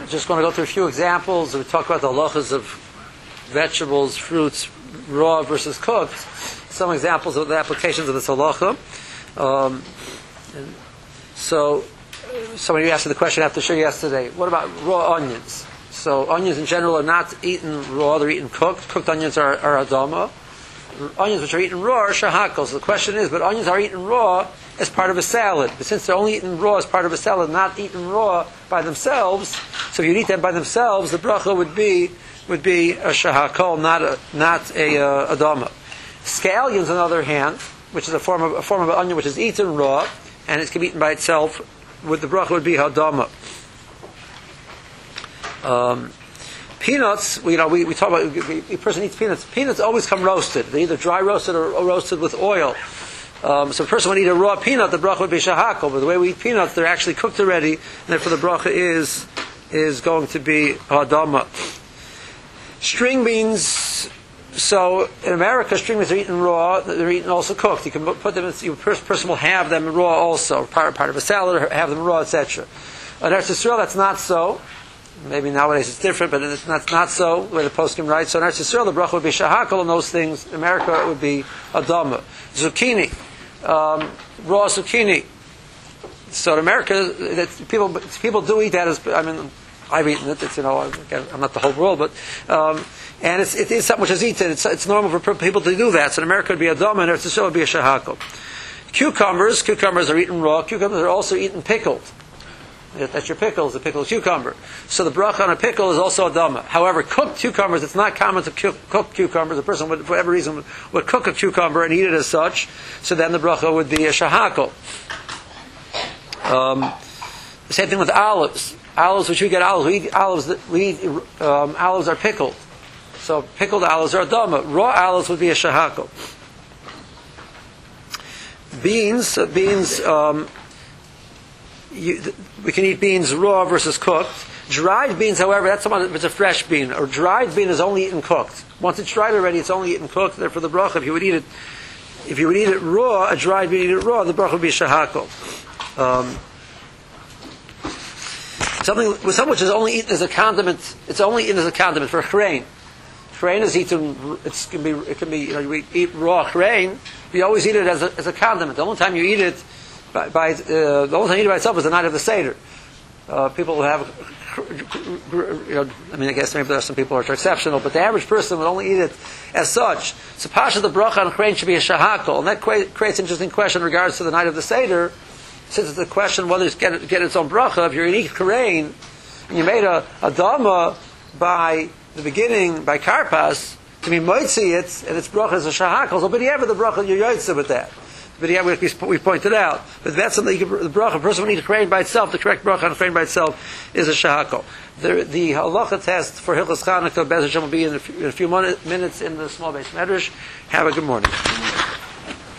just going to go through a few examples. We talk about the halachas of vegetables, fruits, raw versus cooked. Some examples of the applications of this halacha. So, somebody asked me the question after show yesterday, what about raw onions? So, onions in general are not eaten raw, they're eaten cooked. Cooked onions are adama. Onions which are eaten raw are shahakal. So the question is, but onions are eaten raw as part of a salad. But since they're only eaten raw as part of a salad, not eaten raw by themselves, so if you eat them by themselves, the bracha would be a shahakal, not a adama. Scallions, on the other hand, which is a form of onion which is eaten raw, and it can be eaten by itself, with the bracha would be hadama. Peanuts, we talk about, a person eats peanuts. Peanuts always come roasted. They're either dry roasted or roasted with oil. So a person would eat a raw peanut, the bracha would be shahakal. But the way we eat peanuts, they're actually cooked already, and therefore the bracha is going to be hadama. String beans. So in America, string beans are eaten raw. They're eaten also cooked. You can put them. Person will have them raw also, part of a salad, or have them raw, etc. In Eretz Yisrael, that's not so. Maybe nowadays it's different, but it's not so, the way the poskim writes. So in Eretz Yisrael, the bracha would be shahakal on those things. In America, it would be adama. Zucchini, raw zucchini. So in America, people do eat that as, I've eaten it. It's, again, I'm not the whole world, but, and it is something which is eaten. It's normal for people to do that. So in America, it would be adama, and Eretz Yisrael would be a shahakal. Cucumbers are eaten raw. Cucumbers are also eaten pickled. That's your pickles, the pickled cucumber. So the bracha on a pickle is also a dama. However, cooked cucumbers, it's not common to cook cucumbers. A person would, for whatever reason, would cook a cucumber and eat it as such. So then the bracha would be a shahakal. The same thing with olives. Olives, which we get olives. Olives are pickled. So pickled olives are a dama. Raw olives would be a shahakal. Beans. We can eat beans raw versus cooked. Dried beans, however, that's if it's a fresh bean. Or dried bean is only eaten cooked. Once it's dried already, it's only eaten cooked. Therefore, the bracha, if you would eat it raw, a dried bean, eat it raw, the bracha would be shahakal. Something which is only eaten as a condiment. It's only eaten as a condiment for chrein. Chrein is eaten. It can be. We eat raw chrein. We always eat it as a condiment. The only time you eat it. The only time you eat it by itself is the night of the Seder. People who have, I guess maybe there are some people who are exceptional, but the average person would only eat it as such. So Pasha, the bracha on chrein should be a shahakal, and that creates an interesting question in regards to the night of the Seder, since it's a question whether it's get its own bracha. If you're going to eat chrein, and you made a dama by the beginning, by karpas, to be moitzi it, and its bracha is a shahakal, so but you have the bracha, you're yoitze with that. But yeah, we pointed out. But that's something the bracha. A person would need a chrein by itself. The correct bracha on a chrein by itself is a shahakal. The halacha test for Hilchos Chanukah Bez Hashem will be in a few minutes in the small base medrash. Have a good morning.